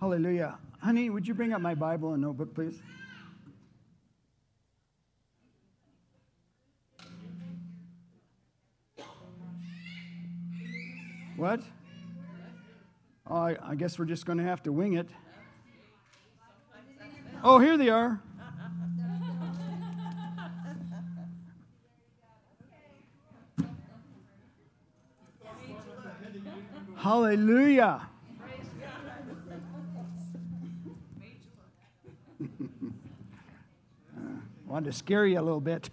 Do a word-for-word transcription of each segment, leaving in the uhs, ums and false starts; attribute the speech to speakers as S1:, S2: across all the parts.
S1: Hallelujah. Honey, would you bring up my Bible and notebook, please? What? Oh, I, I guess we're just going to have to wing it. Oh, here they are. Hallelujah. uh, wanted to scare you a little bit.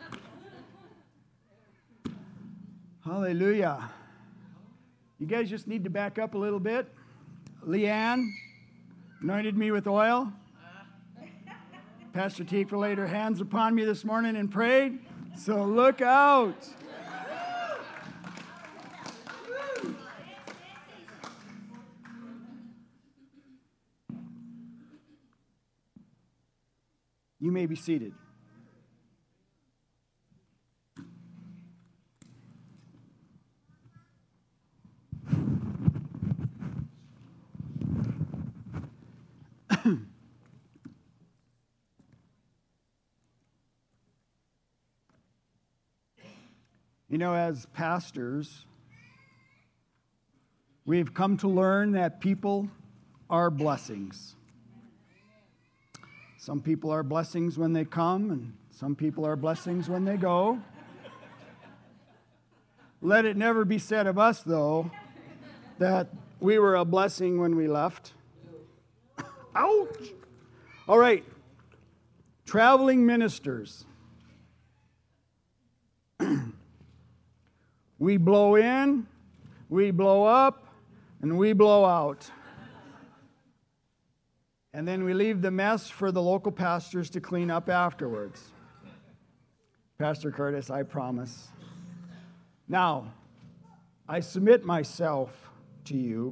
S1: Hallelujah. You guys just need to back up a little bit. Leanne anointed me with oil. Pastor Teekva laid her hands upon me this morning and prayed. So look out. You may be seated. You know, as pastors, we've come to learn that people are blessings. Some people are blessings when they come, and some people are blessings when they go. Let it never be said of us, though, that we were a blessing when we left. Ouch! All right, traveling ministers. We blow in, we blow up, and we blow out. And then we leave the mess for the local pastors to clean up afterwards. Pastor Curtis, I promise. Now, I submit myself to you,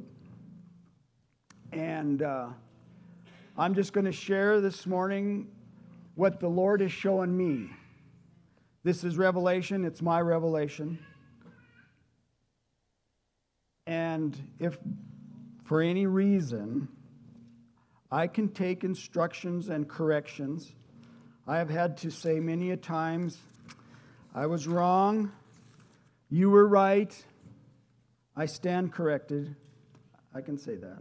S1: and uh, I'm just going to share this morning what the Lord is showing me. This is revelation, it's my revelation. And if for any reason I can take instructions and corrections, I have had to say many a times, I was wrong, you were right, I stand corrected. I can say that.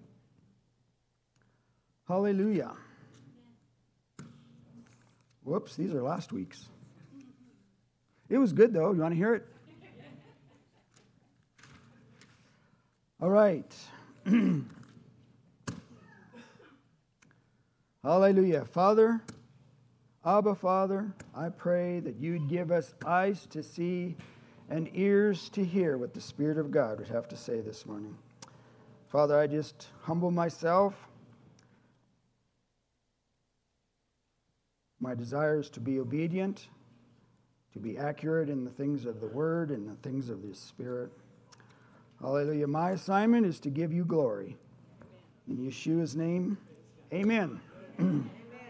S1: Hallelujah. Whoops, these are last week's. It was good though. You want to hear it? All right. Hallelujah. Father, Abba, Father, I pray that you'd give us eyes to see and ears to hear what the Spirit of God would have to say this morning. Father, I just humble myself. My desire is to be obedient, to be accurate in the things of the Word and the things of the Spirit. Hallelujah. My assignment is to give you glory. In Yeshua's name, amen. Amen.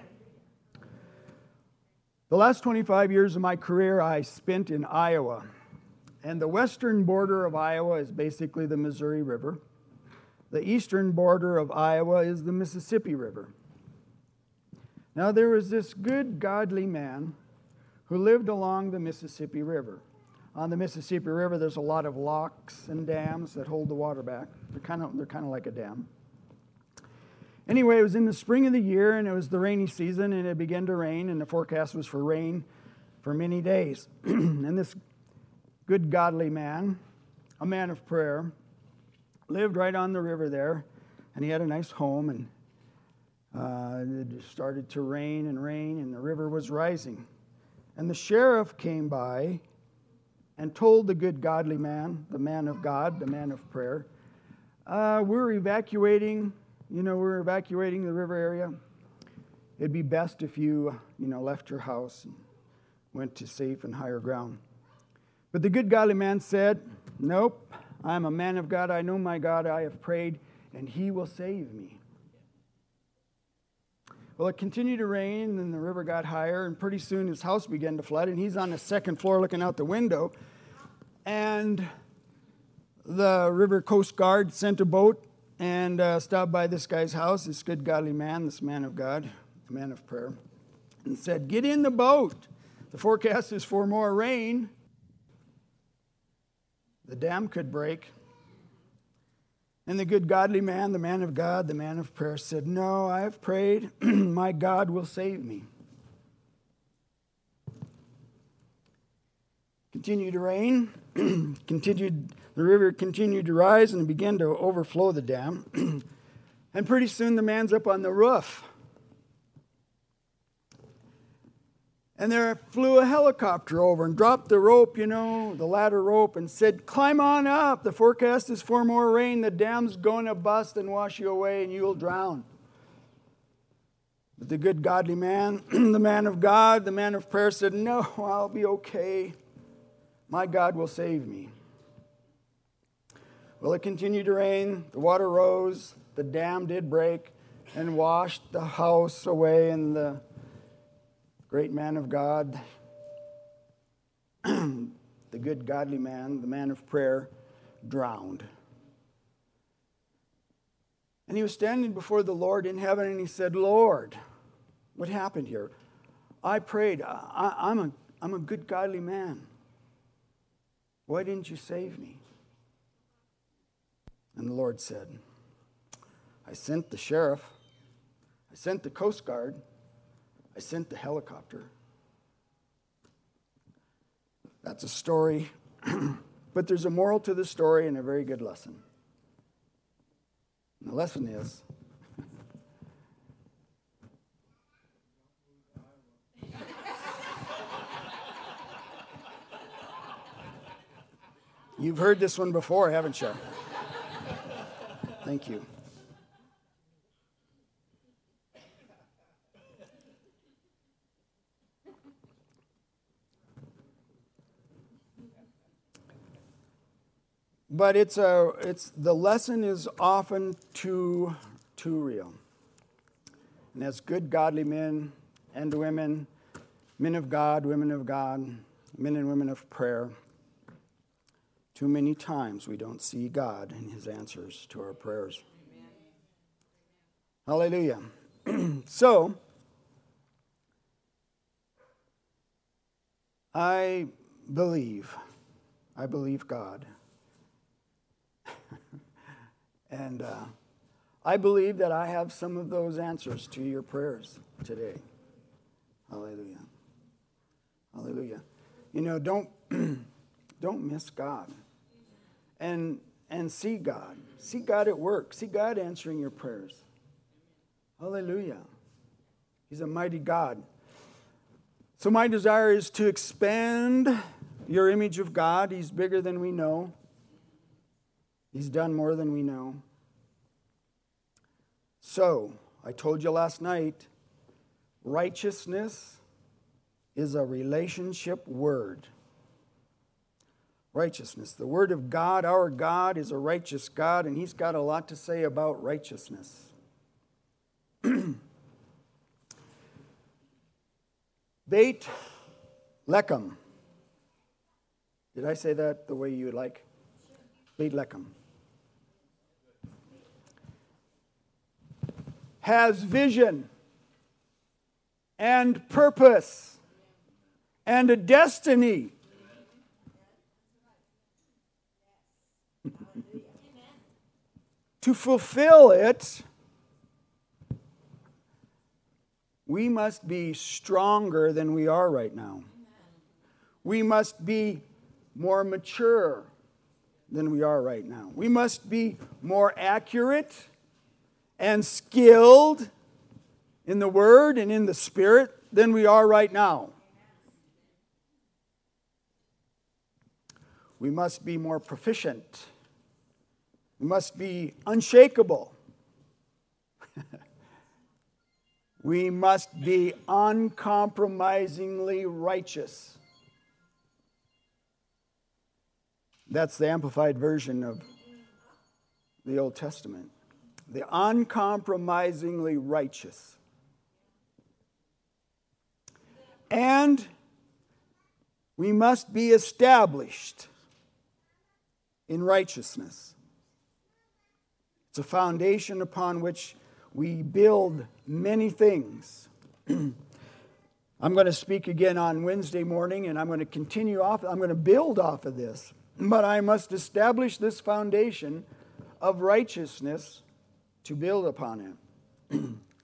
S1: The last twenty-five years of my career I spent in Iowa. And the western border of Iowa is basically the Missouri River. The eastern border of Iowa is the Mississippi River. Now there was this good, godly man who lived along the Mississippi River. On the Mississippi River, there's a lot of locks and dams that hold the water back. They're kind of, they're kind of like a dam. Anyway, it was in the spring of the year, and it was the rainy season, and it began to rain, and the forecast was for rain for many days. And this good, godly man, a man of prayer, lived right on the river there, and he had a nice home, and uh, it started to rain and rain, and the river was rising. And the sheriff came by and told the good godly man, the man of God, the man of prayer, uh, we're evacuating, you know, we're evacuating the river area. It'd be best if you, you know, left your house and went to safe and higher ground. But the good godly man said, nope, I'm a man of God, I know my God, I have prayed, and he will save me. Well, it continued to rain, and the river got higher, and pretty soon his house began to flood, and he's on the second floor looking out the window, and the River Coast Guard sent a boat and uh, stopped by this guy's house, this good godly man, this man of God, a man of prayer, and said, "Get in the boat. The forecast is for more rain. The dam could break." And the good godly man, the man of God, the man of prayer said, "No, I have prayed. My God will save me." Continued to rain. continued, the river continued to rise and began to overflow the dam. And pretty soon the man's up on the roof. And there flew a helicopter over and dropped the rope, you know, the ladder rope, and said, "Climb on up. The forecast is for more rain. The dam's going to bust and wash you away and you'll drown." But the good godly man, the man of God, the man of prayer said, "No, I'll be okay. My God will save me." Well, it continued to rain. The water rose. The dam did break and washed the house away, and the great man of God, the good godly man, the man of prayer, drowned. And he was standing before the Lord in heaven, and he said, "Lord, what happened here? I prayed. I, I'm a, I'm a good godly man. Why didn't you save me?" And the Lord said, "I sent the sheriff. I sent the Coast Guard. I sent the helicopter." That's a story, but there's a moral to the story and a very good lesson. And the lesson is, you've heard this one before, haven't you? Thank you. But it's a it's the lesson is often too too real. And as good godly men and women, men of God, women of God, men and women of prayer, too many times we don't see God and his answers to our prayers. Amen. Hallelujah. So, I believe, I believe God. and uh, I believe that I have some of those answers to your prayers today. Hallelujah. Hallelujah. You know, don't don't miss God. And and see God. See God at work. See God answering your prayers. Hallelujah. He's a mighty God. So my desire is to expand your image of God. He's bigger than we know. He's done more than we know. So, I told you last night, righteousness is a relationship word. Righteousness. The Word of God, our God, is a righteous God, and He's got a lot to say about righteousness. Beit Lechem. Did I say that the way you would like? Beit Lechem. Has vision and purpose and a destiny. To fulfill it, we must be stronger than we are right now. We must be more mature than we are right now. We must be more accurate and skilled in the Word and in the Spirit than we are right now. We must be more proficient. We must be unshakable. We must be uncompromisingly righteous. That's the amplified version of the Old Testament. The uncompromisingly righteous. And we must be established in righteousness. It's a foundation upon which we build many things. I'm going to speak again on Wednesday morning, and I'm going to continue off, I'm going to build off of this. But I must establish this foundation of righteousness to build upon it.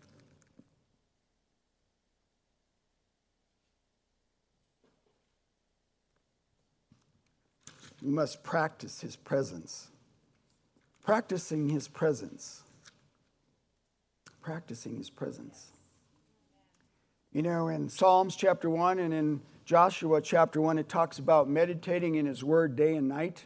S1: We must practice His presence. Practicing His presence. Practicing His presence. You know, in Psalms chapter one and in Joshua chapter one, it talks about meditating in His Word day and night.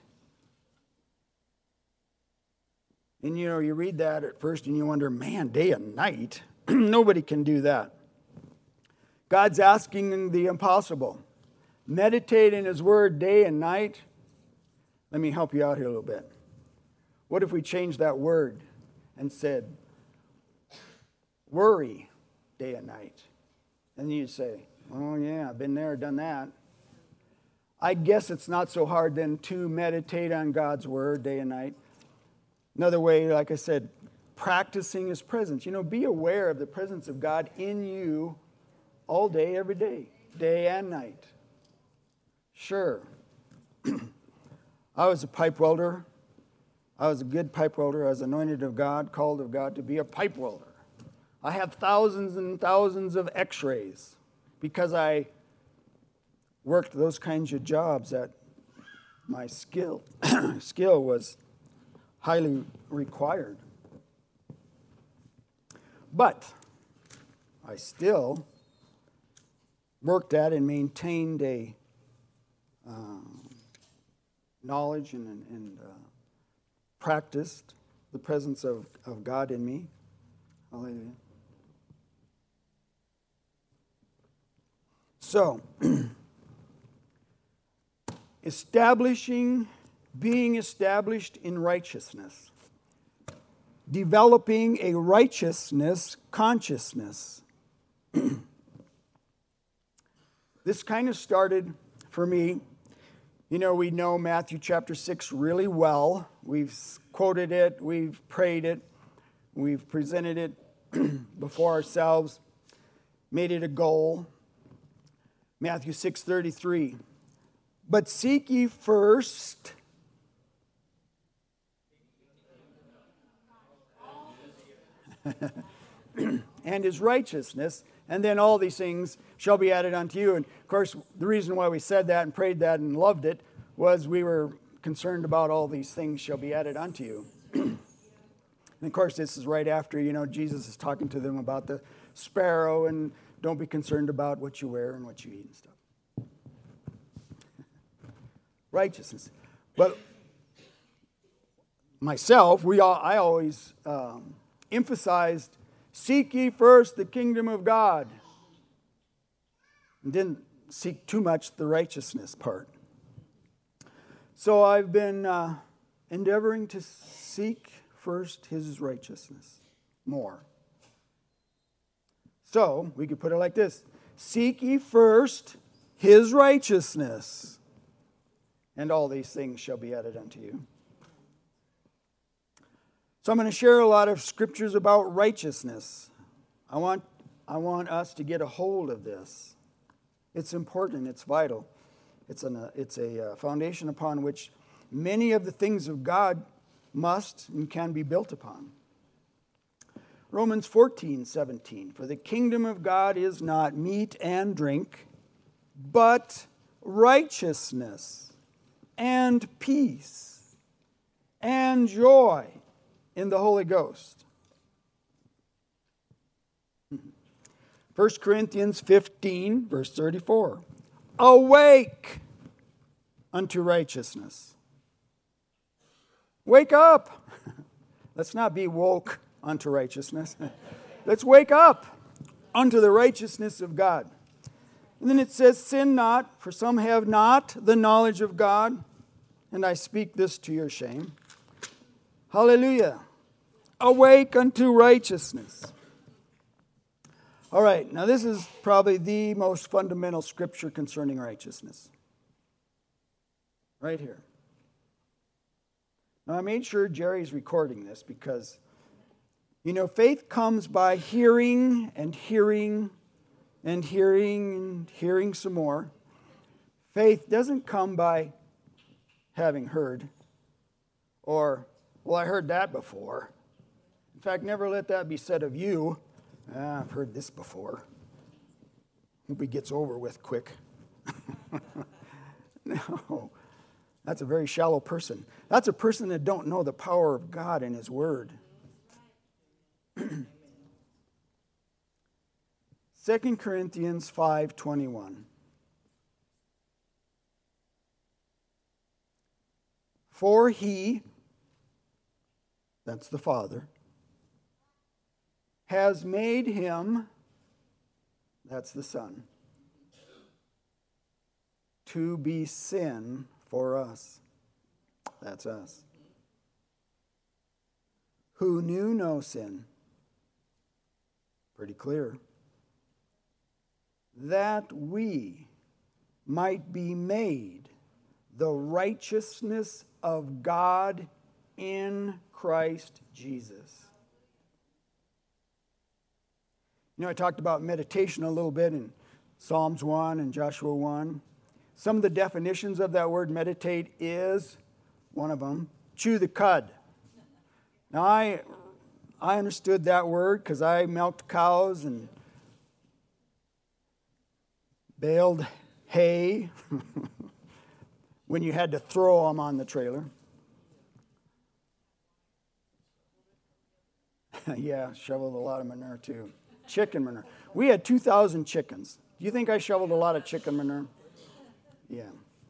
S1: And you know, you read that at first and you wonder, man, day and night? Nobody can do that. God's asking the impossible. Meditate in His Word day and night. Let me help you out here a little bit. What if we changed that word and said, worry day and night? And you say, oh yeah, I've been there, done that. I guess it's not so hard then to meditate on God's Word day and night. Another way, like I said, practicing His presence. You know, be aware of the presence of God in you all day, every day, day and night. Sure. I was a pipe welder. I was a good pipe welder. I was anointed of God, called of God to be a pipe welder. I have thousands and thousands of x-rays because I worked those kinds of jobs that my skill, skill was highly required. But I still worked at and maintained a um, knowledge and, and uh, practiced the presence of, of God in me. Hallelujah. So, establishing, being established in righteousness, developing a righteousness consciousness. This kind of started for me. You know, we know Matthew chapter six really well. We've quoted it, we've prayed it, we've presented it before ourselves, made it a goal. Matthew six thirty-three. But seek ye first and His righteousness, and then all these things shall be added unto you. And of course, the reason why we said that and prayed that and loved it was we were concerned about all these things shall be added unto you. And of course, this is right after, you know, Jesus is talking to them about the sparrow and don't be concerned about what you wear and what you eat and stuff. Righteousness. But myself, we all, I always um, emphasized, seek ye first the kingdom of God. And didn't seek too much the righteousness part. So I've been uh, endeavoring to seek first His righteousness more. So, we could put it like this. Seek ye first His righteousness, and all these things shall be added unto you. So I'm going to share a lot of scriptures about righteousness. I want, I want us to get a hold of this. It's important. It's vital. It's, an, it's a foundation upon which many of the things of God must and can be built upon. Romans fourteen seventeen. For the kingdom of God is not meat and drink, but righteousness and peace and joy in the Holy Ghost. First Corinthians fifteen, verse thirty-four. Awake unto righteousness. Wake up. Let's not be woke unto righteousness. Let's wake up unto the righteousness of God. And then it says, sin not, for some have not the knowledge of God, and I speak this to your shame. Hallelujah. Awake unto righteousness. All right, now this is probably the most fundamental scripture concerning righteousness. Right here. Now, I made sure Jerry's recording this because, you know, faith comes by hearing and hearing and hearing and hearing some more. Faith doesn't come by having heard or, well, I heard that before. In fact, never let that be said of you. Ah, I've heard this before. Hope it gets over with quick. No, that's a very shallow person. That's a person that don't know the power of God and His Word. Second Corinthians five twenty-one. For He, that's the Father, has made Him, that's the Son, to be sin for us. That's us. Who knew no sin. Pretty clear. That we might be made the righteousness of God in Christ Jesus. You know, I talked about meditation a little bit in Psalms one and Joshua one. Some of the definitions of that word meditate is, one of them, chew the cud. Now, I, I understood that word because I milked cows and baled hay when you had to throw them on the trailer. Yeah, shoveled a lot of manure too. Chicken manure. We had two thousand chickens. Do you think I shoveled a lot of chicken manure? Yeah.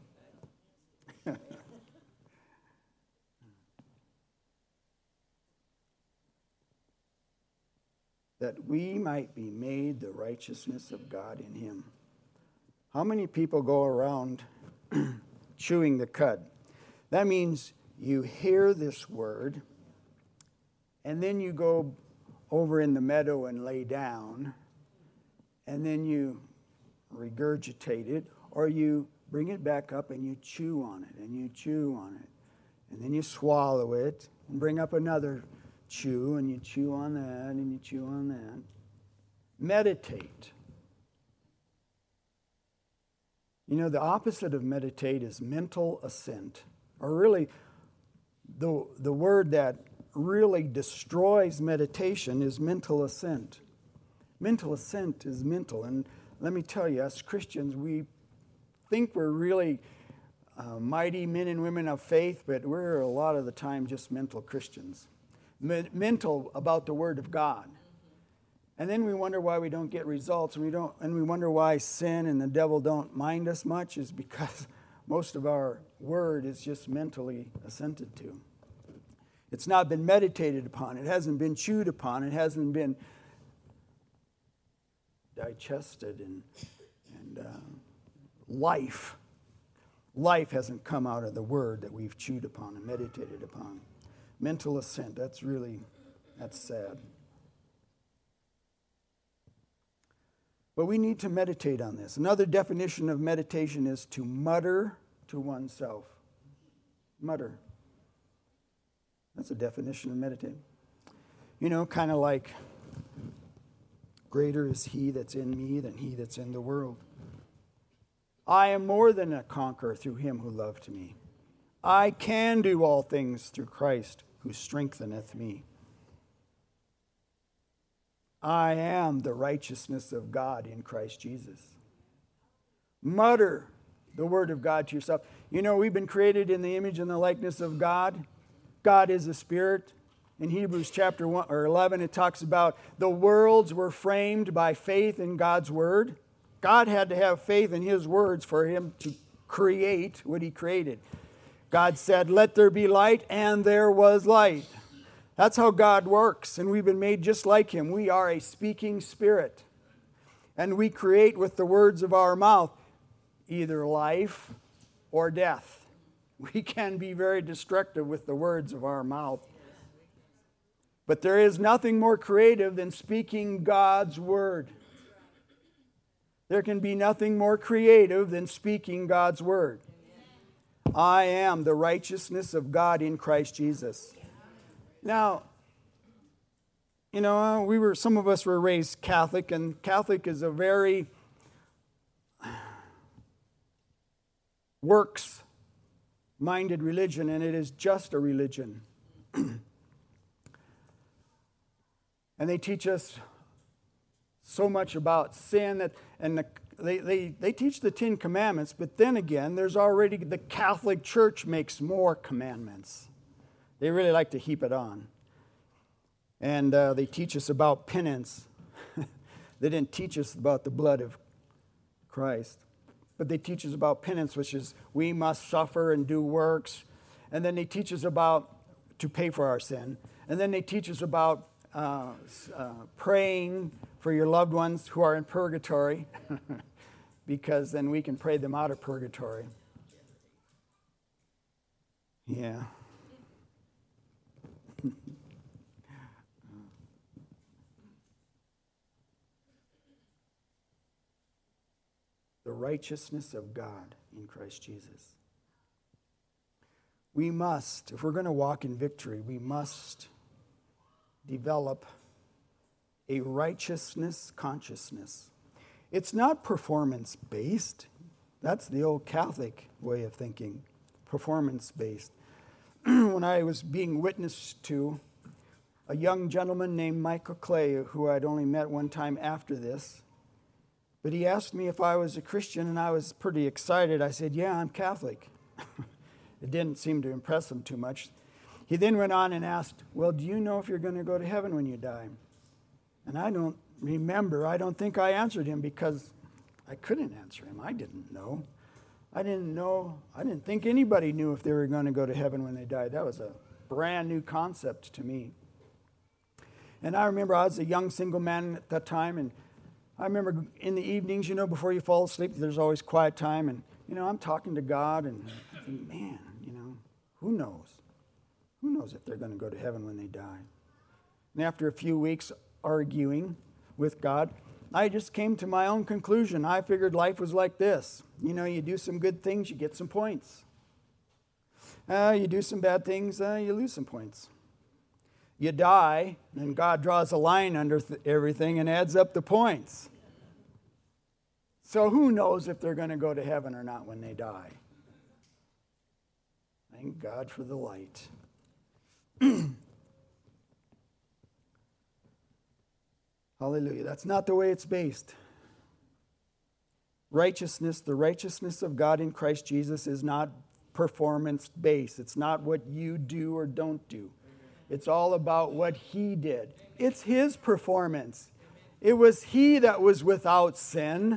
S1: That we might be made the righteousness of God in Him. How many people go around chewing the cud? That means you hear this word, and then you go over in the meadow and lay down, and then you regurgitate it, or you bring it back up and you chew on it, and you chew on it, and then you swallow it, and bring up another chew, and you chew on that, and you chew on that. Meditate. You know, the opposite of meditate is mental assent, or really the, the word that really destroys meditation is mental assent. Mental assent is mental, and let me tell you, as Christians, we think we're really uh, mighty men and women of faith, but we're a lot of the time just mental Christians. Me- mental about the Word of God. And then we wonder why we don't get results, and we don't, and we wonder why sin and the devil don't mind us much, is because most of our word is just mentally assented to. It's not been meditated upon. It hasn't been chewed upon. It hasn't been digested, and, and uh, life. Life hasn't come out of the word that we've chewed upon and meditated upon. Mental assent, that's really, that's sad. But we need to meditate on this. Another definition of meditation is to mutter to oneself. Mutter. That's a definition of meditating. You know, kind of like, greater is He that's in me than he that's in the world. I am more than a conqueror through Him who loved me. I can do all things through Christ who strengtheneth me. I am the righteousness of God in Christ Jesus. Mutter the word of God to yourself. You know, we've been created in the image and the likeness of God. God is a spirit. In Hebrews chapter one or eleven, it talks about the worlds were framed by faith in God's word. God had to have faith in His words for Him to create what He created. God said, "Let there be light," and there was light. That's how God works, and we've been made just like Him. We are a speaking spirit, and we create with the words of our mouth either life or death. We can be very destructive with the words of our mouth. But there is nothing more creative than speaking God's word. There can be nothing more creative than speaking God's word. I am the righteousness of God in Christ Jesus. Now, you know, we were, some of us were raised Catholic, and Catholic is a very works-minded religion, and it is just a religion. And they teach us so much about sin, that, and the, they, they, they teach the Ten Commandments, but then again, there's already, the Catholic Church makes more commandments. They really like to heap it on. And uh, they teach us about penance. They didn't teach us about the blood of Christ. But they teach us about penance, which is we must suffer and do works. And then they teach us about to pay for our sin. And then they teach us about uh, uh, praying for your loved ones who are in purgatory, because then we can pray them out of purgatory. Yeah. The righteousness of God in Christ Jesus. We must, if we're going to walk in victory, we must develop a righteousness consciousness. It's not performance-based. That's the old Catholic way of thinking, performance-based. When I was being witnessed to, a young gentleman named Michael Clay, who I'd only met one time after this, but he asked me if I was a Christian, and I was pretty excited. I said, yeah, I'm Catholic. It didn't seem to impress him too much. He then went on and asked, well, do you know if you're going to go to heaven when you die? And I don't remember. I don't think I answered him because I couldn't answer him. I didn't know. I didn't know. I didn't think anybody knew if they were going to go to heaven when they died. That was a brand new concept to me. And I remember I was a young single man at that time, and I remember in the evenings, you know, before you fall asleep, there's always quiet time. And, you know, I'm talking to God and I think, man, you know, who knows? Who knows if they're going to go to heaven when they die? And after a few weeks arguing with God, I just came to my own conclusion. I figured life was like this. You know, you do some good things, you get some points. Uh, you do some bad things, uh, you lose some points. You die, and God draws a line under th- everything and adds up the points. So who knows if they're going to go to heaven or not when they die? Thank God for the light. Hallelujah. That's not the way it's based. Righteousness, the righteousness of God in Christ Jesus is not performance-based. It's not what you do or don't do. It's all about what He did. It's His performance. It was He that was without sin.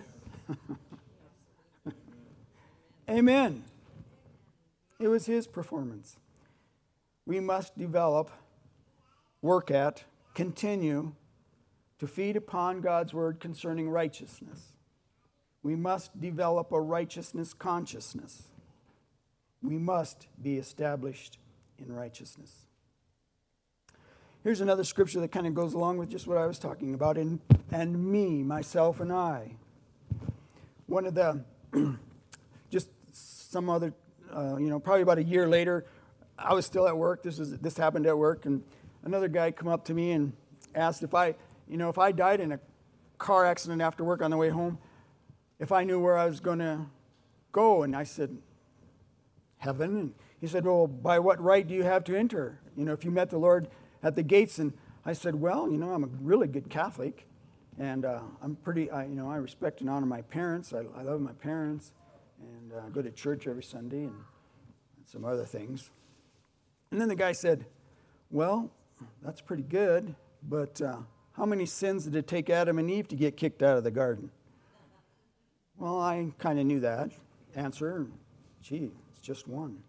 S1: Amen. It was His performance. We must develop, work at, continue to feed upon God's word concerning righteousness. We must develop a righteousness consciousness. We must be established in righteousness. Here's another scripture that kind of goes along with just what I was talking about. And, and me, myself, and I. One of the, just some other, uh, you know, probably about a year later, I was still at work. This is this happened at work. And another guy come up to me and asked if I, you know, if I died in a car accident after work on the way home, if I knew where I was going to go. And I said, heaven. And he said, well, by what right do you have to enter? You know, if you met the Lord at the gates. And I said, well, you know, I'm a really good Catholic, and uh, I'm pretty, I, you know, I respect and honor my parents. I, I love my parents, and uh, go to church every Sunday and, and some other things. And then the guy said, well, that's pretty good, but uh, how many sins did it take Adam and Eve to get kicked out of the garden? Well, I kind of knew that answer. Gee, it's just one.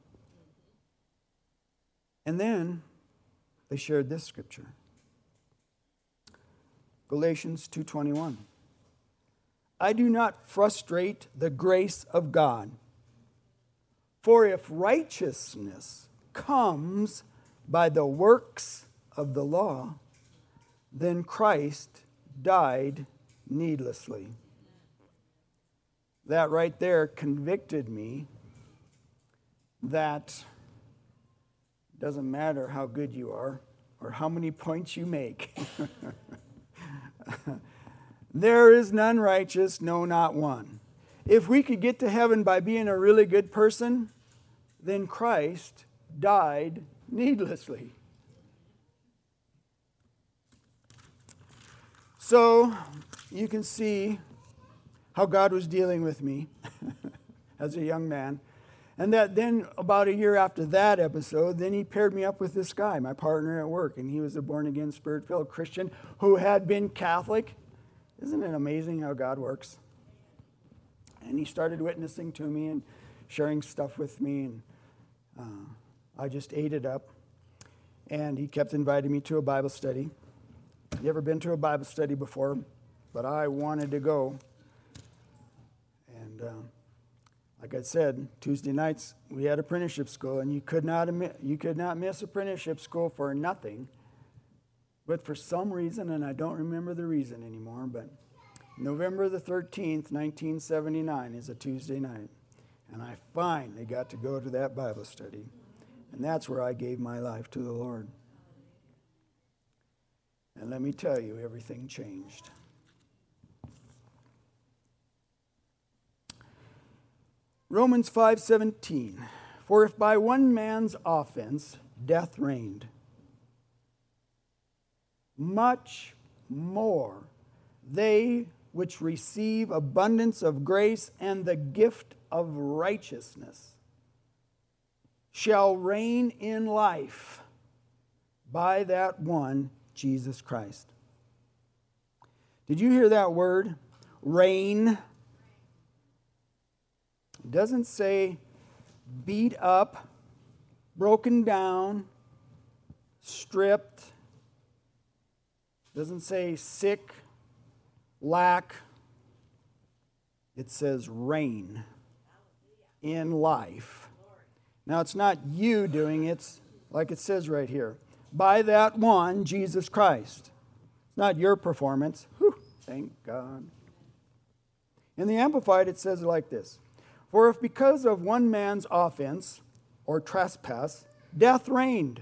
S1: And then they shared this scripture. Galatians two twenty-one. I do not frustrate the grace of God. For if righteousness comes by the works of the law, then Christ died needlessly. That right there convicted me that it doesn't matter how good you are or how many points you make. There is none righteous, no, not one. If we could get to heaven by being a really good person, then Christ died needlessly. So you can see how God was dealing with me as a young man. And that then about a year after that episode, then he paired me up with this guy, my partner at work. And he was a born-again, Spirit-filled Christian who had been Catholic. Isn't it amazing how God works? And he started witnessing to me and sharing stuff with me. And uh, I just ate it up. And he kept inviting me to a Bible study. You ever been to a Bible study before? But I wanted to go. And... Uh, Like I said, Tuesday nights we had apprenticeship school, and you could not you could not miss apprenticeship school for nothing. But for some reason, and I don't remember the reason anymore, but November the thirteenth, nineteen seventy-nine is a Tuesday night. And I finally got to go to that Bible study. And that's where I gave my life to the Lord. And let me tell you, everything changed. Romans five seventeen, for if by one man's offense death reigned, much more they which receive abundance of grace and the gift of righteousness shall reign in life by that one, Jesus Christ. Did you hear that word? Reign. It doesn't say beat up, broken down, stripped. It doesn't say sick, lack. It says reign in life. Now, it's not you doing it, it's like it says right here. By that one, Jesus Christ. It's not your performance. Whew, thank God. In the Amplified, it says it like this. For if because of one man's offense or trespass, death reigned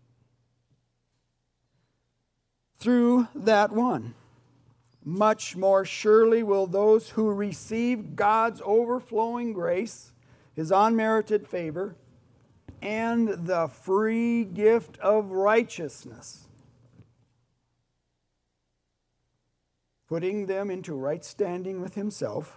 S1: through that one, much more surely will those who receive God's overflowing grace, His unmerited favor, and the free gift of righteousness, putting them into right standing with Himself,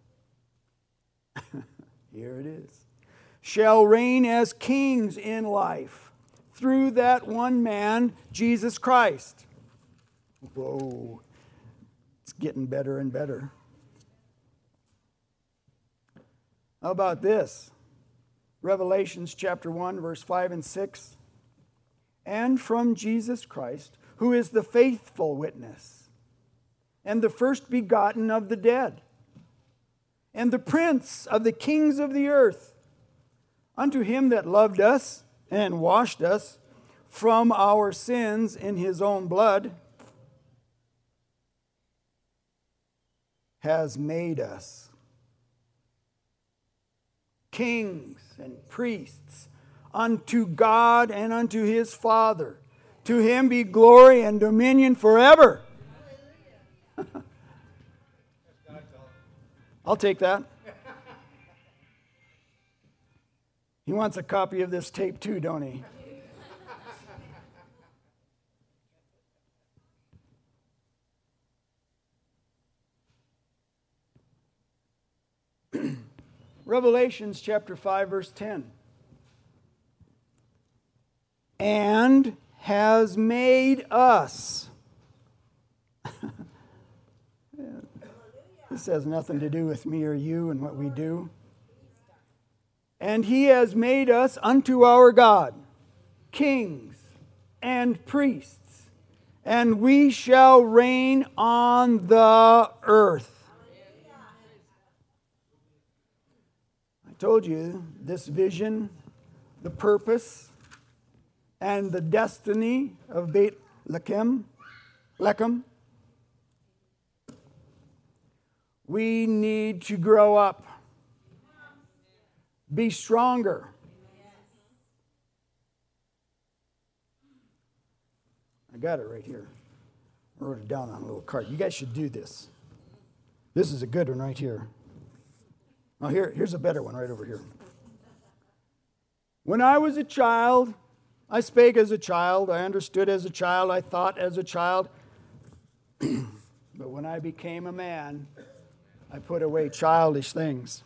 S1: here it is, shall reign as kings in life through that one man, Jesus Christ. Whoa, it's getting better and better. How about this? Revelations chapter one, verse five and six. And from Jesus Christ, who is the faithful witness, and the first begotten of the dead, and the prince of the kings of the earth, unto him that loved us and washed us from our sins in his own blood, has made us kings and priests unto God and unto his Father. To him be glory and dominion forever. I'll take that. He wants a copy of this tape too, don't he? Revelations chapter five, verse ten. And has made us. This has nothing to do with me or you and what we do. And he has made us unto our God kings and priests, and we shall reign on the earth. I told you this vision, the purpose, and the destiny of Beit Lechem, Lechem. We need to grow up, be stronger, I got it right here. I wrote it down on a little card. You guys should do this. This is a good one right here. Oh, here, here's a better one right over here. When I was a child, I spake as a child, I understood as a child, I thought as a child. But when I became a man, I put away childish things.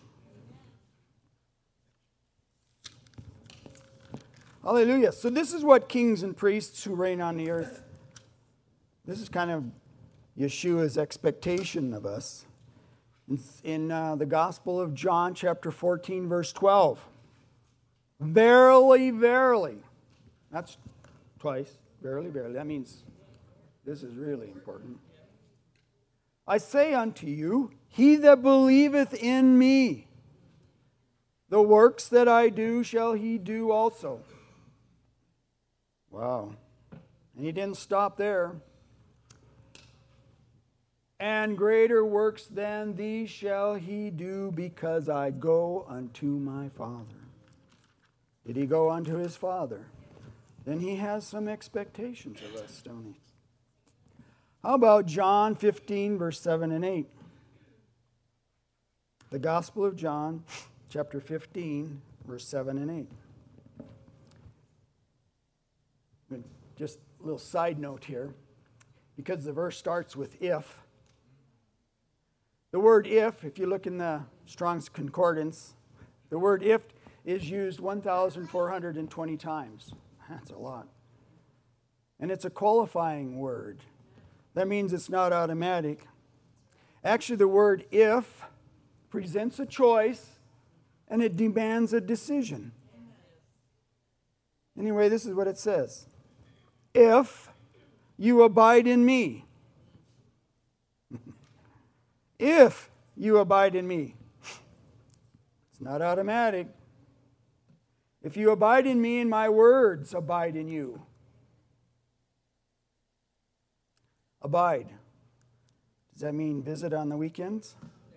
S1: Hallelujah. So this is what kings and priests who reign on the earth, this is kind of Yeshua's expectation of us. In uh, the Gospel of John, chapter fourteen, verse twelve. Verily, verily. That's twice. Verily, verily. That means this is really important. I say unto you, he that believeth in me, the works that I do shall he do also. Wow. And he didn't stop there. And greater works than these shall he do, because I go unto my Father. Did he go unto his Father? Then he has some expectations of us, don't he? How about John fifteen, verse seven and eight? The Gospel of John, chapter fifteen, verse seven and eight. Just a little side note here, because the verse starts with if. The word if, if you look in the Strong's Concordance, the word if is used one thousand four hundred twenty times. That's a lot. And it's a qualifying word. That means it's not automatic. Actually, the word if presents a choice and it demands a decision. Anyway, this is what it says. If you abide in me. If you abide in me. It's not automatic. If you abide in me and my words abide in you. Abide. Does that mean visit on the weekends?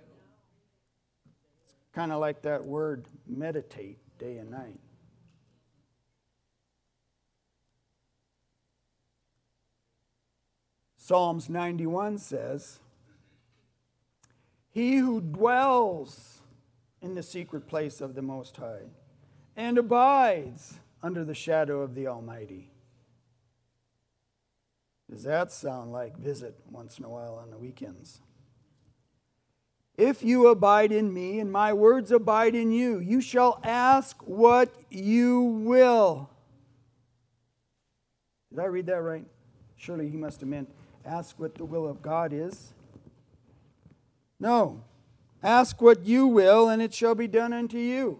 S1: It's kind of like that word meditate day and night. Psalms ninety-one says, he who dwells in the secret place of the Most High and abides under the shadow of the Almighty. Does that sound like visit once in a while on the weekends? If you abide in me and my words abide in you, you shall ask what you will. Did I read that right? Surely he must have meant ask what the will of God is. No. Ask what you will, and it shall be done unto you.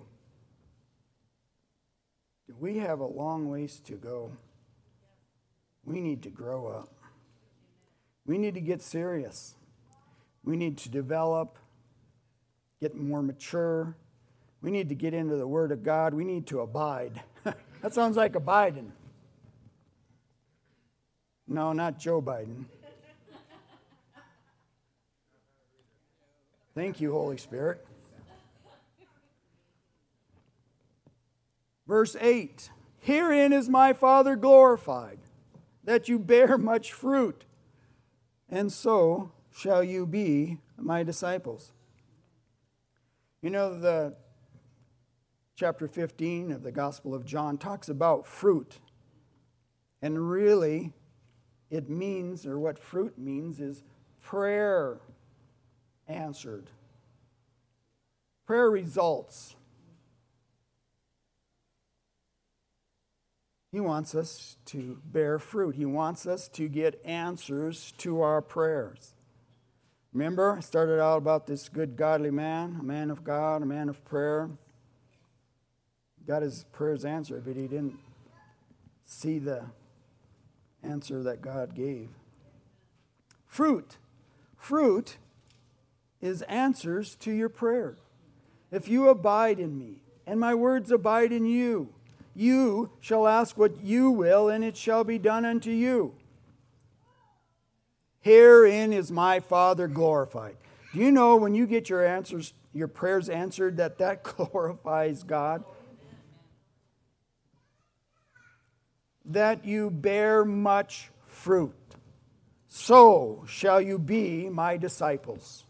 S1: We have a long ways to go. We need to grow up. We need to get serious. We need to develop, get more mature. We need to get into the Word of God. We need to abide. That sounds like abiding. No, not Joe Biden. Thank you, Holy Spirit. Verse eight. Herein is my Father glorified, that you bear much fruit, and so shall you be my disciples. You know, the chapter fifteen of the Gospel of John talks about fruit. And really, it means, or what fruit means, is prayer answered. Prayer results. He wants us to bear fruit. He wants us to get answers to our prayers. Remember, I started out about this good godly man, a man of God, a man of prayer. Got his prayers answered, but he didn't see the answer that God gave. Fruit. Fruit is answers to your prayer. If you abide in me, and my words abide in you, you shall ask what you will, and it shall be done unto you. Herein is my Father glorified. Do you know when you get your answers, your prayers answered, that that glorifies God? That you bear much fruit, so shall you be my disciples.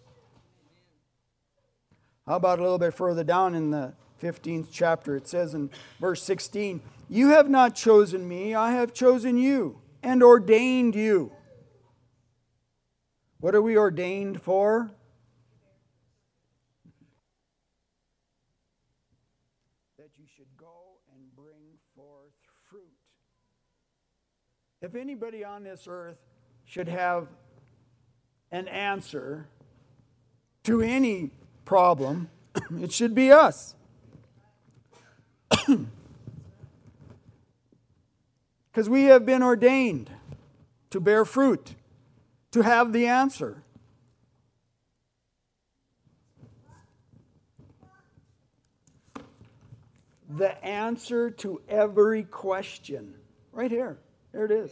S1: How about a little bit further down in the fifteenth chapter? It says in verse sixteen, you have not chosen me, I have chosen you and ordained you. What are we ordained for? That you should go and bring forth fruit. If anybody on this earth should have an answer to any problem, it should be us. Because we have been ordained to bear fruit, to have the answer. The answer to every question. Right here. There it is.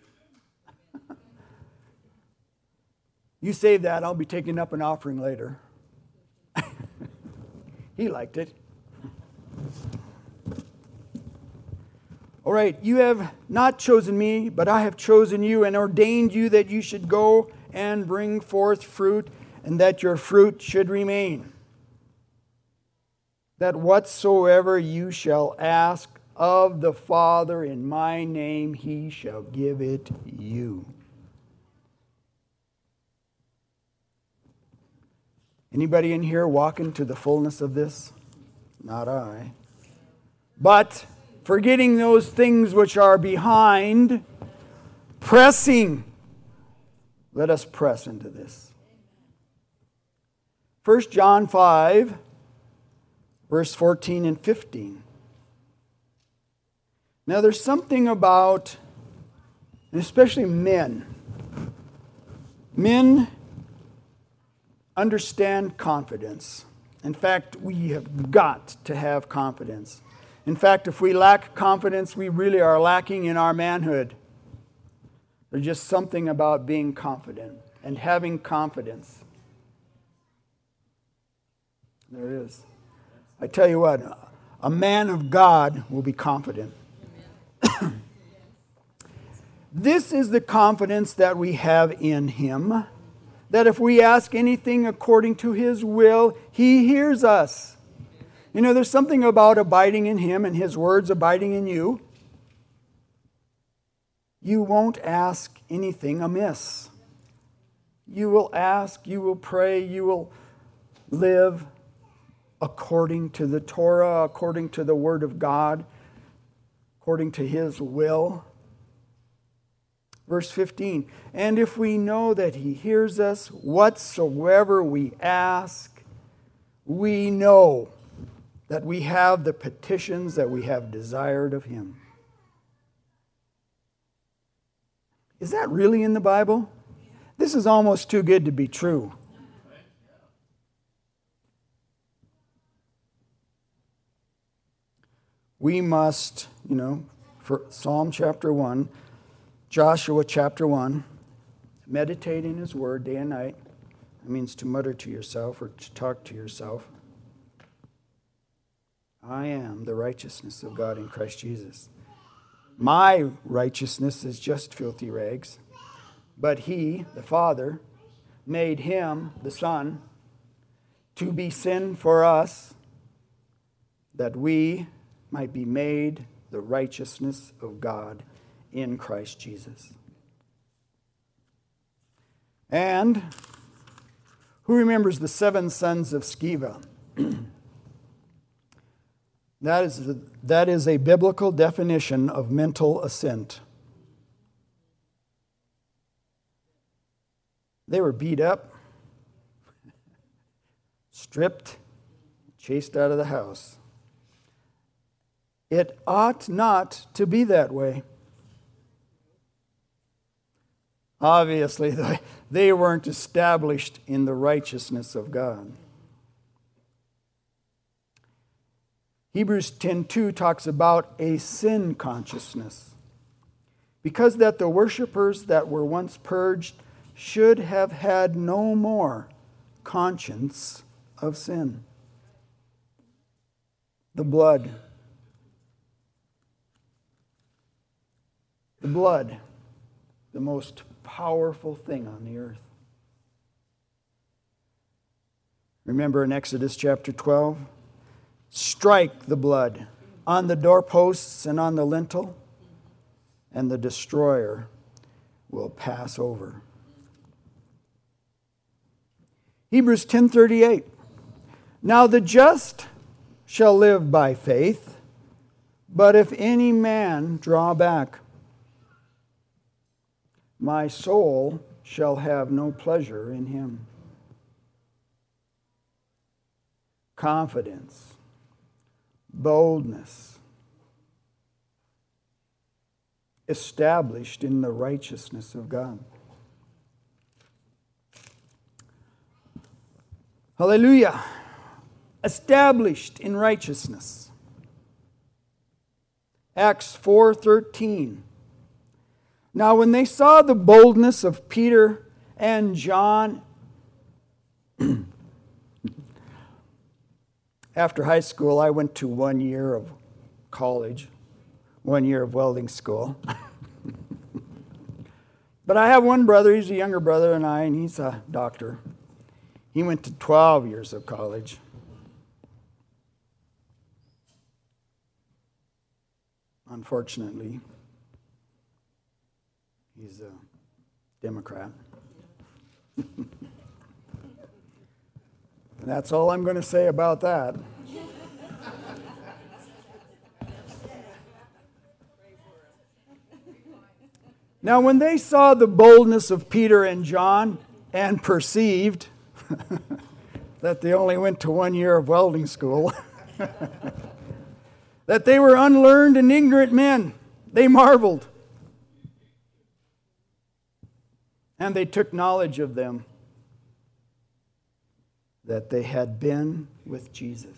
S1: You save that. I'll be taking up an offering later. He liked it. All right, you have not chosen me, but I have chosen you and ordained you that you should go and bring forth fruit, and that your fruit should remain. That whatsoever you shall ask of the Father in my name, he shall give it you. Anybody in here walking to the fullness of this? Not I. But forgetting those things which are behind, pressing. Let us press into this. First John five, verse fourteen and fifteen. Now there's something about, and especially men, men understand confidence. In fact, we have got to have confidence. In fact, if we lack confidence, we really are lacking in our manhood. There's just something about being confident and having confidence. There is. I tell you what, a man of God will be confident. This is the confidence that we have in him, that if we ask anything according to his will, he hears us. You know, there's something about abiding in him and his words abiding in you. You won't ask anything amiss. You will ask, you will pray, you will live according to the Torah, according to the Word of God, according to his will. Verse fifteen, and if we know that he hears us, whatsoever we ask, we know that we have the petitions that we have desired of him. Is that really in the Bible? This is almost too good to be true. We must, you know, for Psalm chapter one, Joshua chapter one, meditate in his word day and night. It means to mutter to yourself or to talk to yourself. I am the righteousness of God in Christ Jesus. My righteousness is just filthy rags, but he, the Father, made him, the Son, to be sin for us, that we might be made the righteousness of God in Christ Jesus. And who remembers the seven sons of Sceva? That is, a, that is a biblical definition of mental assent. They were beat up, stripped, chased out of the house. It ought not to be that way. Obviously, they, they weren't established in the righteousness of God. Hebrews ten two talks about a sin consciousness. Because that the worshipers that were once purged should have had no more conscience of sin. The blood. The blood. the most powerful thing on the earth. Remember in Exodus chapter twelve? Strike the blood on the doorposts and on the lintel, and the destroyer will pass over. Hebrews ten thirty-eight. Now the just shall live by faith, but if any man draw back, my soul shall have no pleasure in him. Confidence, boldness, established in the righteousness of God. Hallelujah. Established in righteousness. Acts four thirteen. Now when they saw the boldness of Peter and John, after high school, I went to one year of college, one year of welding school. But I have one brother, he's a younger brother than I, and he's a doctor. He went to twelve years of college. Unfortunately, he's a Democrat. And that's all I'm going to say about that. Now, when they saw the boldness of Peter and John and perceived that they only went to one year of welding school, that they were unlearned and ignorant men, they marveled. And they took knowledge of them, that they had been with Jesus.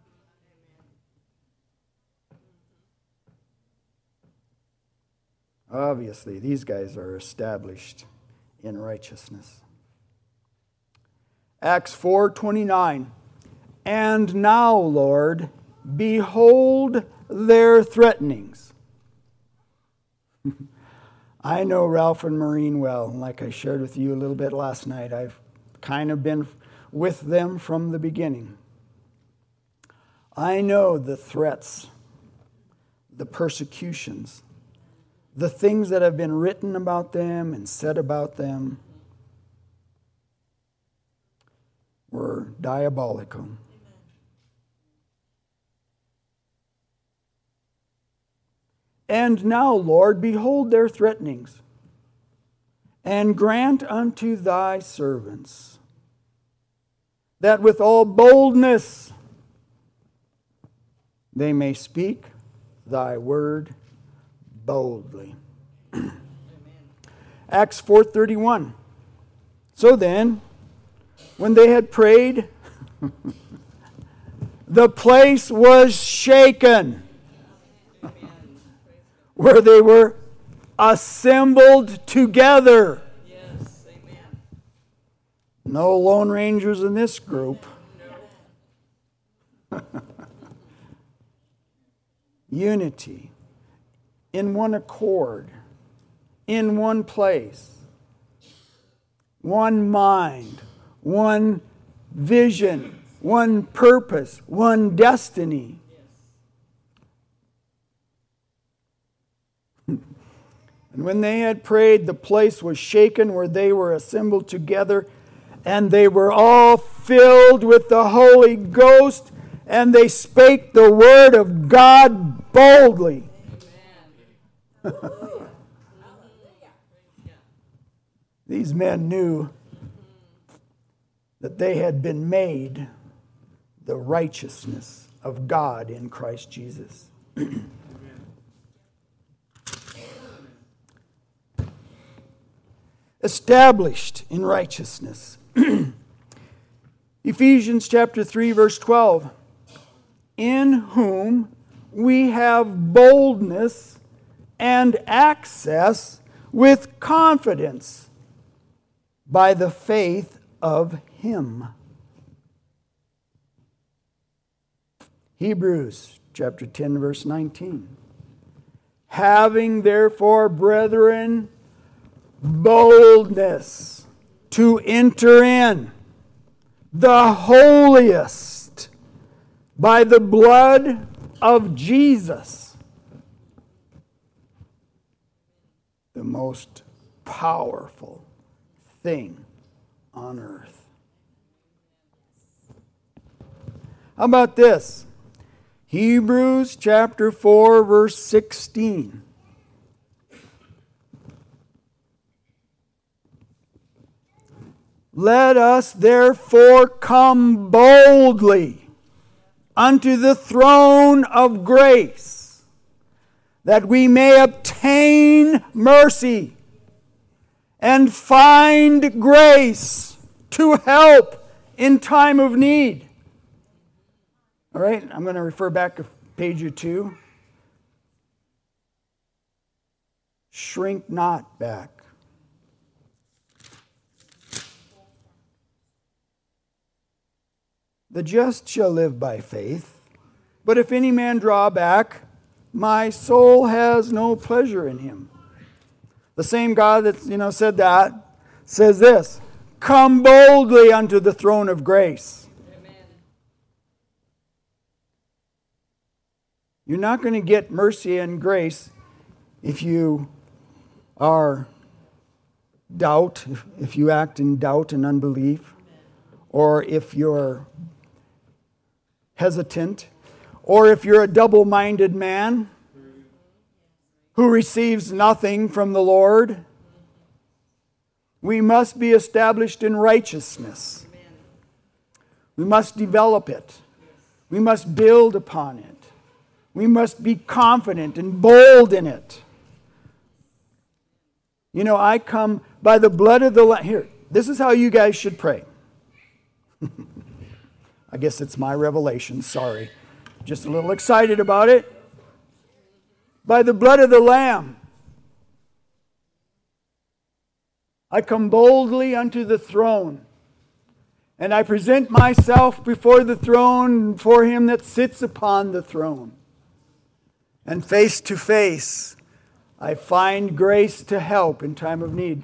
S1: Obviously, these guys are established in righteousness. Acts four twenty-nine. And now, Lord, behold their threatenings. I know Ralph and Maureen well. Like I shared with you a little bit last night, I've kind of been with them from the beginning. I know the threats, the persecutions, the things that have been written about them and said about them were diabolical. And now, Lord, behold their threatenings, and grant unto thy servants that with all boldness they may speak thy word boldly. Acts four thirty-one. So then, when they had prayed, the place was shaken, where they were assembled together.
S2: Yes, amen.
S1: No Lone Rangers in this group. No. Unity, in one accord, in one place, one mind, one vision, one purpose, one destiny. And when they had prayed, the place was shaken where they were assembled together, and they were all filled with the Holy Ghost, and they spake the word of God boldly. These men knew that they had been made the righteousness of God in Christ Jesus. Established in righteousness. Ephesians chapter three, verse twelve. In whom we have boldness and access with confidence by the faith of Him. Hebrews chapter ten, verse nineteen. Having therefore, brethren, boldness to enter in the holiest by the blood of Jesus, the most powerful thing on earth. How about this? Hebrews chapter four, verse sixteen. Let us therefore come boldly unto the throne of grace, that we may obtain mercy and find grace to help in time of need. All right, I'm going to refer back a page or two. Shrink not back. The just shall live by faith, but if any man draw back, my soul has no pleasure in him. The same God that, you know, said that says this: come boldly unto the throne of grace. Amen. You're not going to get mercy and grace if you are doubt, if, if you act in doubt and unbelief, or if you're hesitant, or if you're a double-minded man who receives nothing from the Lord. We must be established in righteousness. We must develop it. We must build upon it. We must be confident and bold in it. You know, I come by the blood of the Lamb. Here, this is how you guys should pray. I guess it's my revelation, sorry. Just a little excited about it. By the blood of the Lamb, I come boldly unto the throne, and I present myself before the throne for him that sits upon the throne. And face to face, I find grace to help in time of need.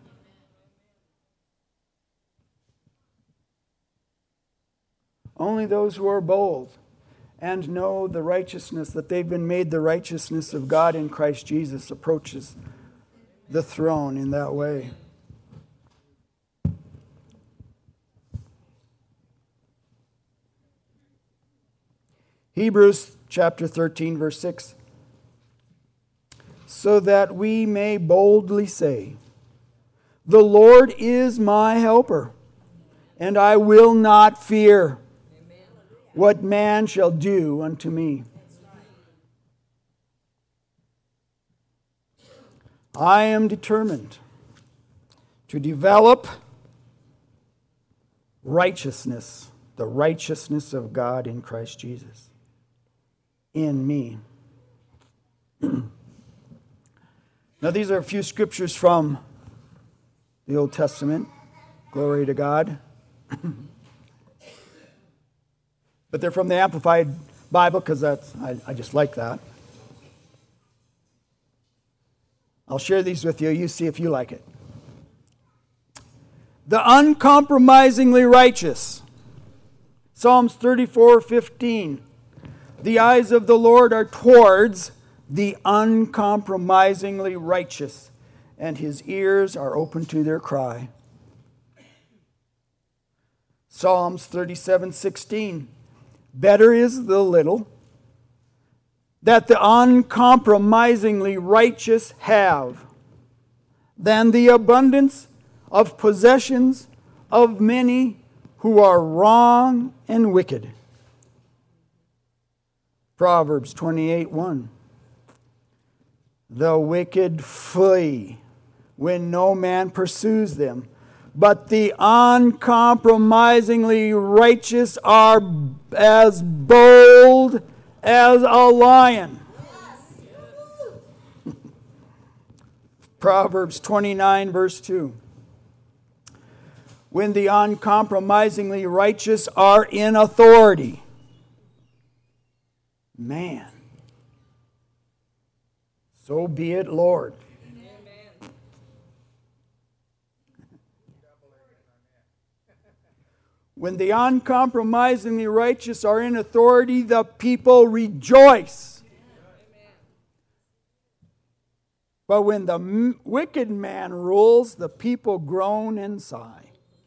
S1: Only those who are bold and know the righteousness, that they've been made the righteousness of God in Christ Jesus, approaches the throne in that way. Hebrews chapter thirteen, verse six. So that we may boldly say, the Lord is my helper, and I will not fear what man shall do unto me. I am determined to develop righteousness, the righteousness of God in Christ Jesus, in me. Now, these are a few scriptures from the Old Testament. Glory to God. But they're from the Amplified Bible, because that's I, I just like that. I'll share these with you. You see if you like it. The uncompromisingly righteous. Psalms thirty-four fifteen. The eyes of the Lord are towards the uncompromisingly righteous, and his ears are open to their cry. Psalms thirty-seven sixteen. Better is the little that the uncompromisingly righteous have than the abundance of possessions of many who are wrong and wicked. Proverbs twenty-eight one. The wicked flee when no man pursues them, but the uncompromisingly righteous are as bold as a lion. Proverbs twenty-nine, verse two. When the uncompromisingly righteous are in authority, man, so be it, Lord. When the uncompromisingly righteous are in authority, the people rejoice. But when the m- wicked man rules, the people groan and sigh.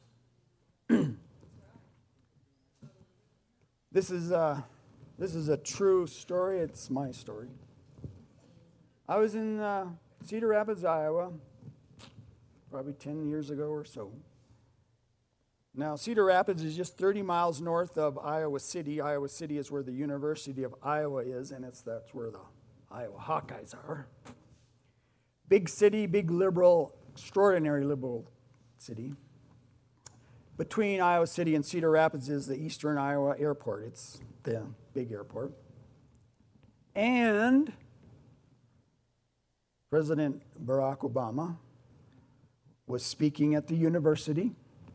S1: This is a, this is a true story. It's my story. I was in uh, Cedar Rapids, Iowa, probably ten years ago or so. Now, Cedar Rapids is just thirty miles north of Iowa City. Iowa City is where the University of Iowa is, and it's that's where the Iowa Hawkeyes are. Big city, big liberal, extraordinary liberal city. Between Iowa City and Cedar Rapids is the Eastern Iowa Airport. It's the big airport. And President Barack Obama was speaking at the university.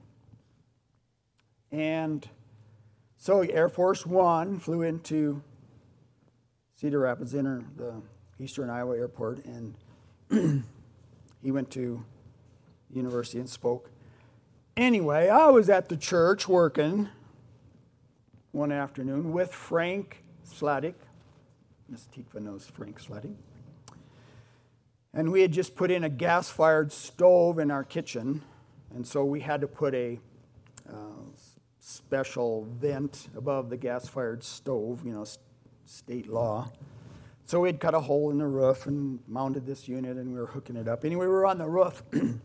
S1: And so Air Force One flew into Cedar Rapids, inter, the Eastern Iowa Airport, and he went to the university and spoke. Anyway, I was at the church working one afternoon with Frank Sladek. Miss Tikva knows Frank Sladek. And we had just put in a gas-fired stove in our kitchen, and so we had to put a uh, special vent above the gas-fired stove, you know, state law. So we'd cut a hole in the roof and mounted this unit, and we were hooking it up. Anyway, we were on the roof.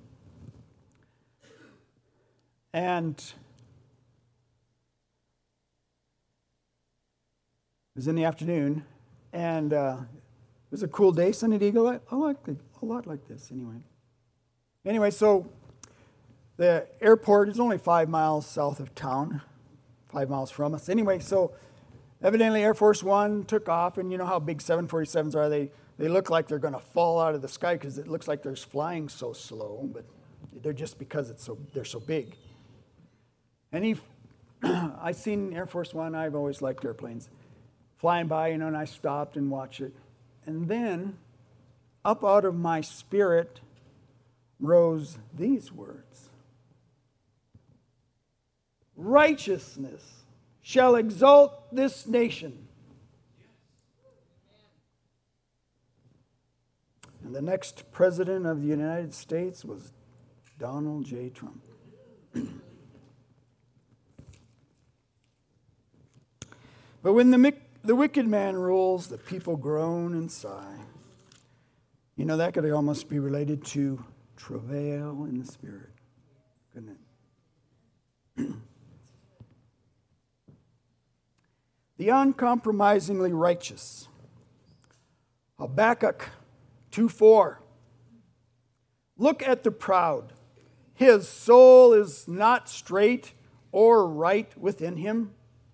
S1: And it was in the afternoon, and uh, it was a cool day, Sunny Eagle. I, I like it a lot like this, anyway. Anyway, so the airport is only five miles south of town, five miles from us. Anyway, so evidently Air Force One took off, and you know how big seven forty-sevens are. They they look like they're going to fall out of the sky because it looks like they're flying so slow, but they're just because it's so they're so big. And he, I seen Air Force One. I've always liked airplanes, flying by, you know, and I stopped and watched it. And then, up out of my spirit, rose these words: righteousness shall exalt this nation. And the next president of the United States was Donald J. Trump. But when the, the wicked man rules, the people groan and sigh. You know, that could almost be related to travail in the spirit, couldn't it? The uncompromisingly righteous. Habakkuk two four. Look at the proud. His soul is not straight or right within him.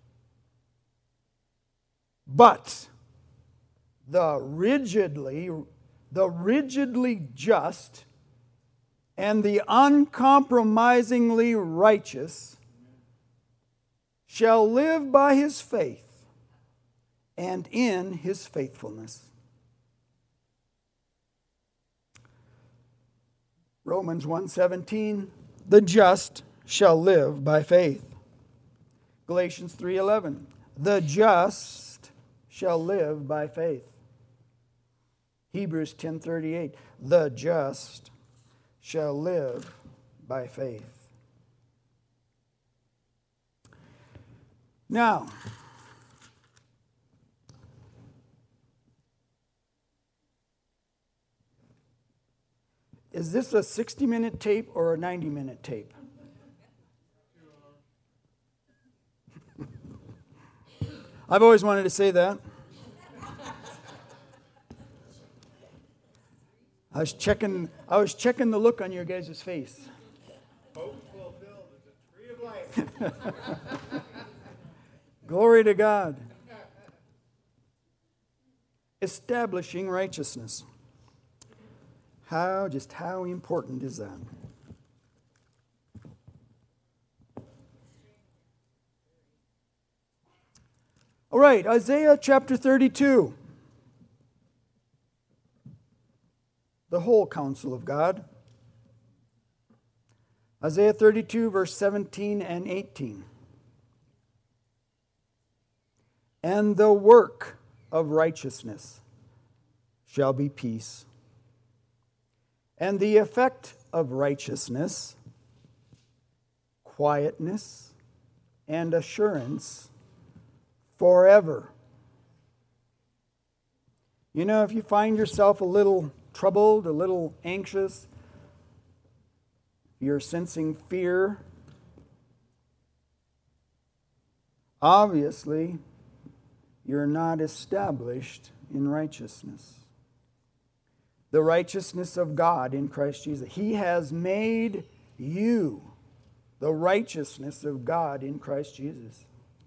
S1: But the rigidly, the rigidly just and the uncompromisingly righteous shall live by his faith and in his faithfulness. Romans one seventeen, the just shall live by faith. Galatians three eleven, the just shall live by faith. Hebrews ten thirty-eight, the just shall live by faith. Now, is this a sixty-minute tape or a ninety-minute tape? I've always wanted to say that. I was checking. I was checking the look on your guys' face.
S2: Hope fulfilled is a tree of life.
S1: Glory to God. Establishing righteousness. How, just how important is that? All right, Isaiah chapter thirty-two. The whole counsel of God. Isaiah thirty-two, verse seventeen and eighteen. And the work of righteousness shall be peace. And the effect of righteousness, quietness and assurance forever. You know, if you find yourself a little troubled, a little anxious, you're sensing fear, obviously, you're not established in righteousness. The righteousness of God in Christ Jesus. He has made you the righteousness of God in Christ Jesus.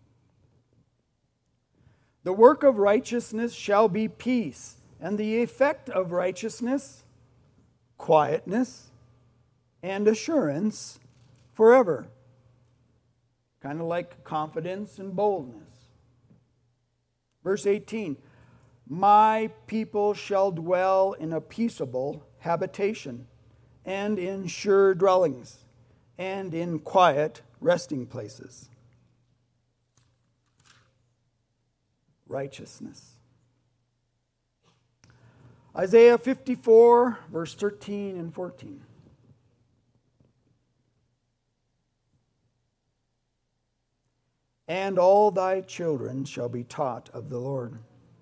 S1: The work of righteousness shall be peace, and the effect of righteousness, quietness and assurance forever. Kind of like confidence and boldness. Verse eighteen, my people shall dwell in a peaceable habitation, and in sure dwellings, and in quiet resting places. Righteousness. Isaiah fifty-four, verse thirteen and fourteen. And all thy children shall be taught of the Lord.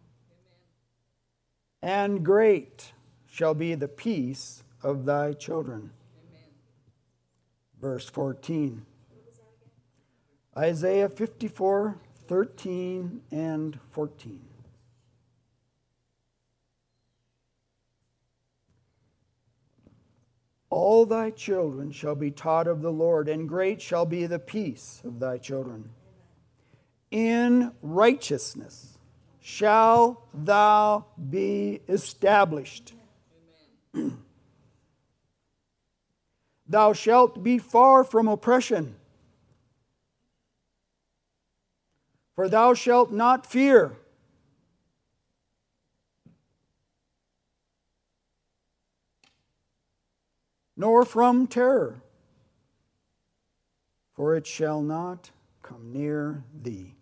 S1: And great shall be the peace of thy children. Amen. Verse fourteen. Isaiah fifty-four, thirteen and fourteen. All thy children shall be taught of the Lord, and great shall be the peace of thy children. In righteousness shall thou be established. Thou shalt be far from oppression, for thou shalt not fear. Nor from terror, for it shall not come near thee.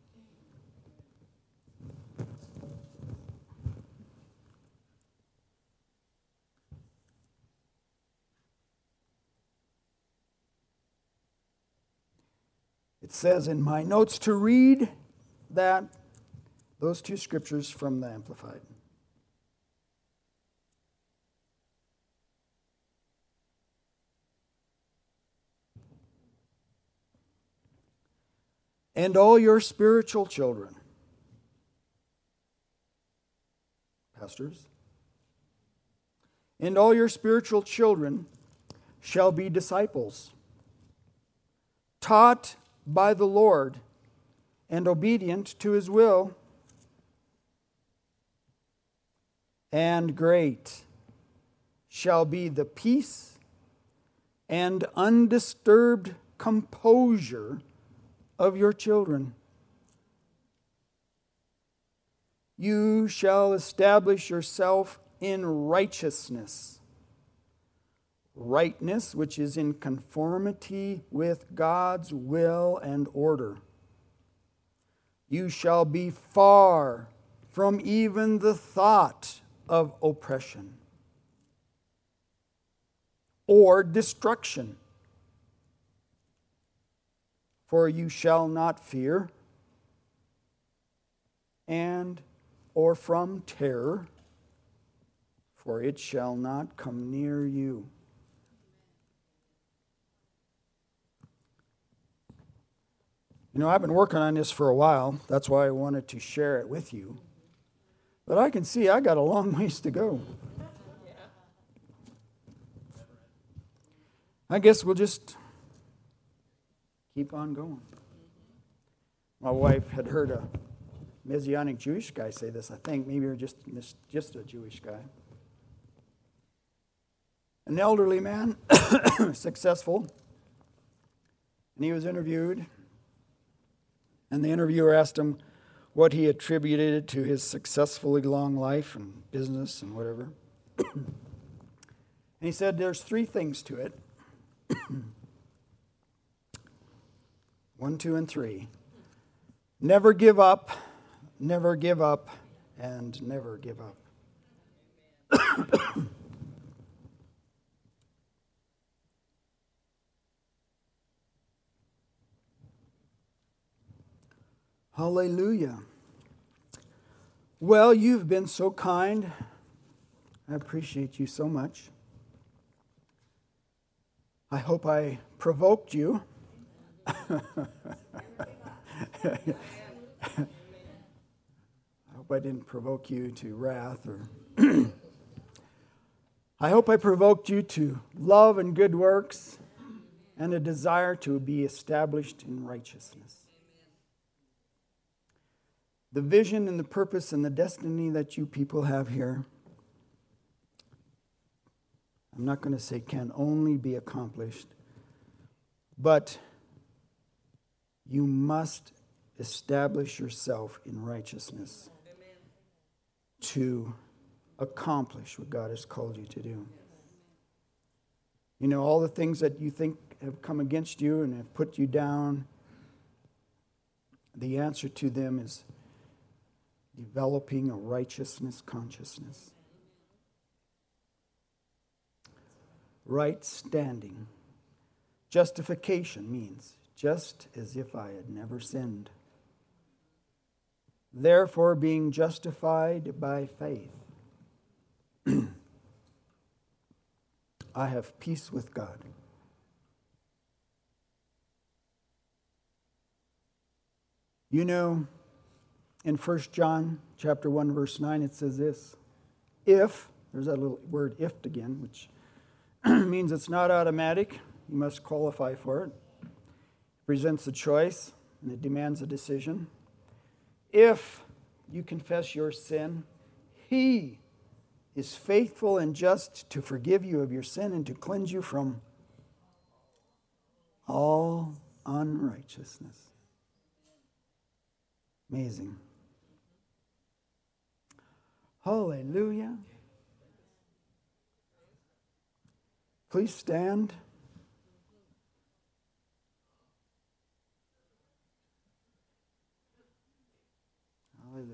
S1: It says in my notes to read that, those two scriptures from the Amplified. And all your spiritual children, pastors, and all your spiritual children shall be disciples, taught by the Lord and obedient to his will. And great shall be the peace and undisturbed composure of your children. You shall establish yourself in righteousness. Rightness, which is in conformity with God's will and order. You shall be far from even the thought of oppression or destruction. For you shall not fear, and or from terror, for it shall not come near you. You know, I've been working on this for a while. That's why I wanted to share it with you. But I can see I got a long ways to go. I guess we'll just keep on going. My wife had heard a Messianic Jewish guy say this, I think. Maybe you're just, just a Jewish guy. An elderly man, successful, and he was interviewed. And the interviewer asked him what he attributed it to his successfully long life and business and whatever. And he said there's three things to it. One, two, and three. Never give up, never give up and never give up. Hallelujah. Well, you've been so kind. I appreciate you so much. I hope I provoked you. I hope I didn't provoke you to wrath, or I hope I provoked you to love and good works and a desire to be established in righteousness. The vision and the purpose and the destiny that you people have here, I'm not going to say can only be accomplished, but you must establish yourself in righteousness to accomplish what God has called you to do. You know, all the things that you think have come against you and have put you down, the answer to them is developing a righteousness consciousness. Right standing. Justification means just as if I had never sinned. Therefore, being justified by faith, I have peace with God. You know, in First John chapter one, verse nine, it says this: if, there's that little word if again, which means it's not automatic. You must qualify for it. It presents a choice and it demands a decision. If you confess your sin, He is faithful and just to forgive you of your sin and to cleanse you from all unrighteousness. Amazing. Hallelujah. Please stand. Hallelujah.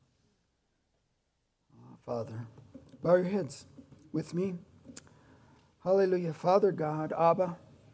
S1: Oh, Father, bow your heads with me. Hallelujah. Father God, Abba,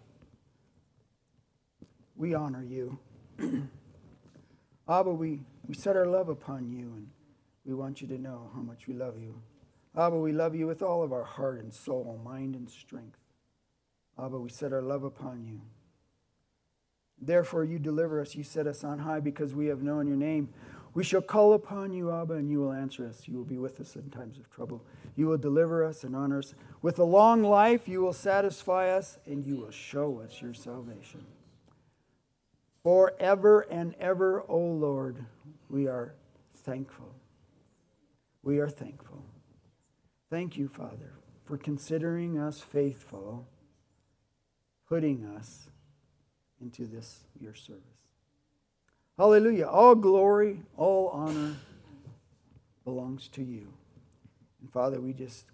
S1: we honor you. Abba, we, we set our love upon you, and we want you to know how much we love you. Abba, we love you with all of our heart and soul, mind and strength. Abba, we set our love upon you. Therefore, you deliver us, you set us on high because we have known your name. We shall call upon you, Abba, and you will answer us. You will be with us in times of trouble. You will deliver us and honor us. With a long life, you will satisfy us, and you will show us your salvation. Forever and ever, O Lord, we are thankful. We are thankful. Thank you, Father, for considering us faithful, putting us into this, your service. Hallelujah. All glory, all honor belongs to you. And Father, we just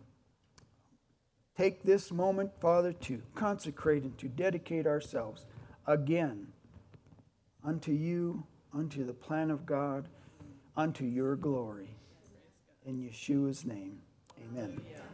S1: take this moment, Father, to consecrate and to dedicate ourselves again unto you, unto the plan of God, unto your glory. In Yeshua's name, amen.